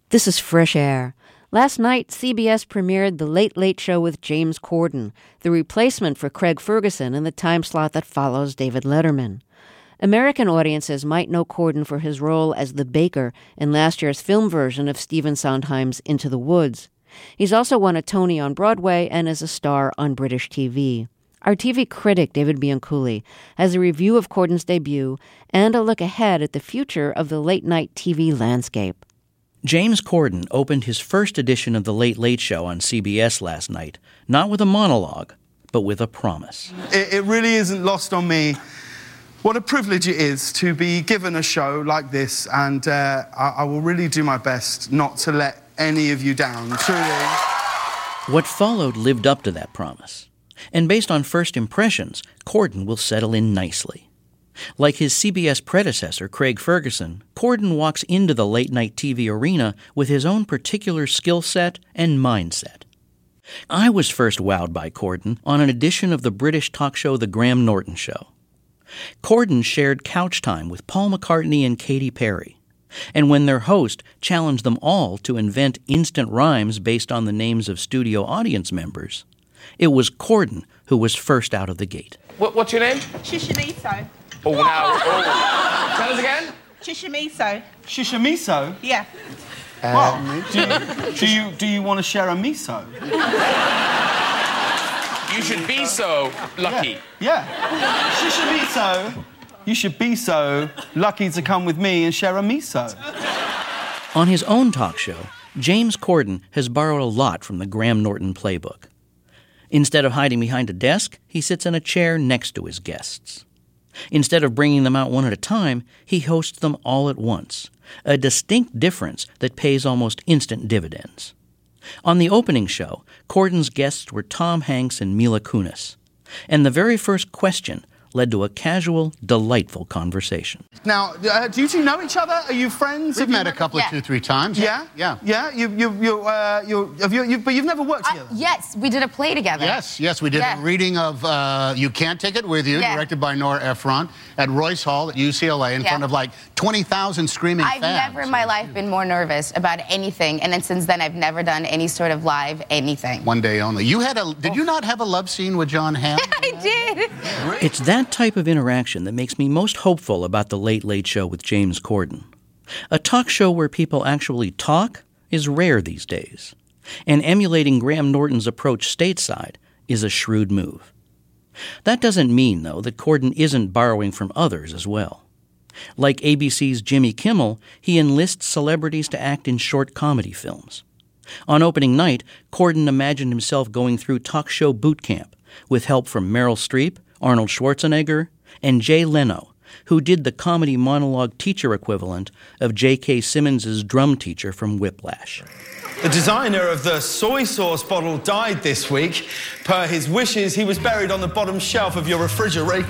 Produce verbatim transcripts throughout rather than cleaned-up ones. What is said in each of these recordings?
This is Fresh Air. Last night, C B S premiered The Late Late Show with James Corden, the replacement for Craig Ferguson in the time slot that follows David Letterman. American audiences might know Corden for his role as the baker in last year's film version of Stephen Sondheim's Into the Woods. He's also won a Tony on Broadway and is a star on British T V. Our T V critic, David Bianculli, has a review of Corden's debut and a look ahead at the future of the late-night T V landscape. James Corden opened his first edition of The Late Late Show on C B S last night, not with a monologue, but with a promise. It, it really isn't lost on me what a privilege it is to be given a show like this, and uh, I, I will really do my best not to let any of you down, truly. What followed lived up to that promise. And based on first impressions, Corden will settle in nicely. Like his C B S predecessor, Craig Ferguson, Corden walks into the late-night T V arena with his own particular skill set and mindset. I was first wowed by Corden on an edition of the British talk show The Graham Norton Show. Corden shared couch time with Paul McCartney and Katy Perry, and when their host challenged them all to invent instant rhymes based on the names of studio audience members, it was Corden who was first out of the gate. What, what's your name? Shishamiso. Oh, now. Oh. Tell us again. Shishamiso. Shishamiso? Yeah. Well, do you, do you, do you want to share a miso? You should be so lucky. Yeah. yeah. Shishamiso. You should be so lucky to come with me and share a miso. On his own talk show, James Corden has borrowed a lot from the Graham Norton playbook. Instead of hiding behind a desk, he sits in a chair next to his guests. Instead of bringing them out one at a time, he hosts them all at once, a distinct difference that pays almost instant dividends. On the opening show, Corden's guests were Tom Hanks and Mila Kunis, and the very first question led to a casual, delightful conversation. Now, uh, do you two know each other? Are you friends? We've Have met you... a couple yeah. of two, three times. Yeah? Yeah. Yeah? You, you, you, uh, you, have you, you, but you've never worked together? Uh, yes, we did a play together. Yes, yes, we did Yeah. a reading of uh, You Can't Take It With You, Yeah. directed by Nora Ephron, at Royce Hall at U C L A in Yeah. front of like twenty thousand screaming I've fans. never in my life been more nervous about anything, and then since then I've never done any sort of live anything. One day only. You had a, did you not have a love scene with John Hamm? I did. It's that type of interaction that makes me most hopeful about The Late Late Show with James Corden. A talk show where people actually talk is rare these days, and emulating Graham Norton's approach stateside is a shrewd move. That doesn't mean, though, that Corden isn't borrowing from others as well. Like A B C's Jimmy Kimmel, he enlists celebrities to act in short comedy films. On opening night, Corden imagined himself going through talk show boot camp with help from Meryl Streep, Arnold Schwarzenegger, and Jay Leno, who did the comedy monologue teacher equivalent of J K. Simmons' drum teacher from Whiplash. The designer of the soy sauce bottle died this week. Per his wishes, he was buried on the bottom shelf of your refrigerator.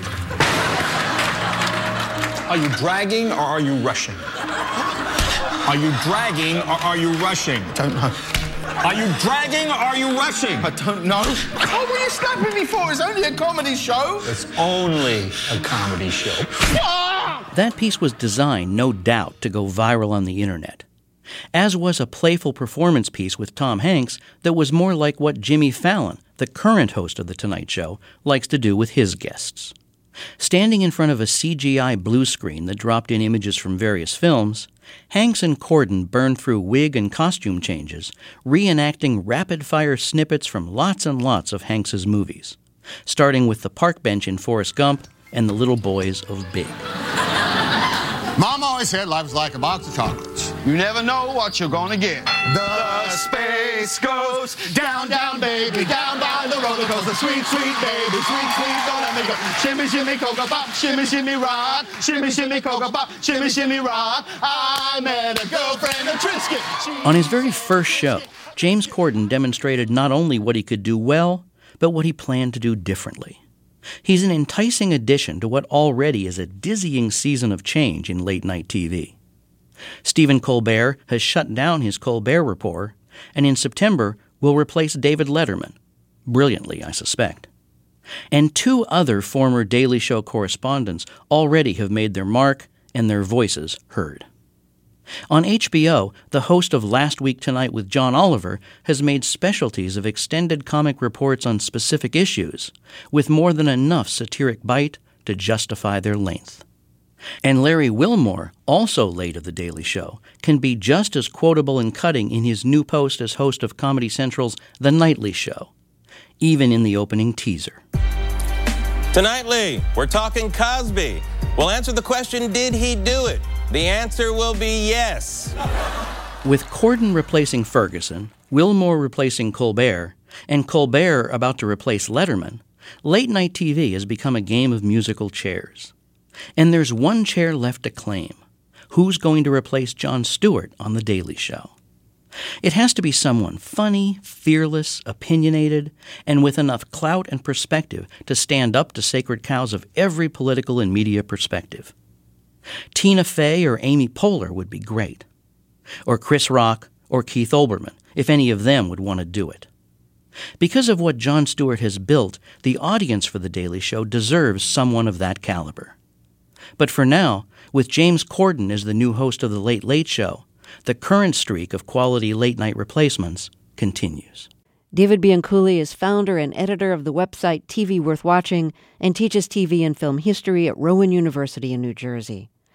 Are you dragging or are you rushing? Are you dragging or are you rushing? Don't know. Are you dragging or are you rushing? I don't know. Oh, what are you slapping me for? It's only a comedy show. It's only a comedy show. That piece was designed, no doubt, to go viral on the internet, as was a playful performance piece with Tom Hanks that was more like what Jimmy Fallon, the current host of The Tonight Show, likes to do with his guests. Standing in front of a C G I blue screen that dropped in images from various films, Hanks and Corden burned through wig and costume changes, reenacting rapid-fire snippets from lots and lots of Hanks's movies, starting with the park bench in Forrest Gump and the little boys of Big. Mom always said life is like a box of chocolates. You never know what you're gonna get. The space goes down, down, baby, down by the roller coaster. Sweet, sweet baby, sweet, sweet, gonna make a shimmy, shimmy, cocoa pop, shimmy, shimmy, rock, shimmy, shimmy, cocoa pop, shimmy, shimmy, rock. I met a girlfriend, a Trisket. She... On his very first show, James Corden demonstrated not only what he could do well, but what he planned to do differently. He's an enticing addition to what already is a dizzying season of change in late-night T V. Stephen Colbert has shut down his Colbert Report, and in September will replace David Letterman. Brilliantly, I suspect. And two other former Daily Show correspondents already have made their mark and their voices heard. On H B O, the host of Last Week Tonight with John Oliver has made specialties of extended comic reports on specific issues, with more than enough satiric bite to justify their length. And Larry Wilmore, also late of The Daily Show, can be just as quotable and cutting in his new post as host of Comedy Central's The Nightly Show, even in the opening teaser. Tonightly, we're talking Cosby. We'll answer the question, did he do it? The answer will be yes. With Corden replacing Ferguson, Wilmore replacing Colbert, and Colbert about to replace Letterman, late-night T V has become a game of musical chairs. And there's one chair left to claim. Who's going to replace Jon Stewart on The Daily Show? It has to be someone funny, fearless, opinionated, and with enough clout and perspective to stand up to sacred cows of every political and media perspective. Tina Fey or Amy Poehler would be great. Or Chris Rock or Keith Olbermann, if any of them would want to do it. Because of what Jon Stewart has built, the audience for The Daily Show deserves someone of that caliber. But for now, with James Corden as the new host of The Late Late Show, the current streak of quality late-night replacements continues. David Bianculli is founder and editor of the website T V Worth Watching and teaches T V and film history at Rowan University in New Jersey.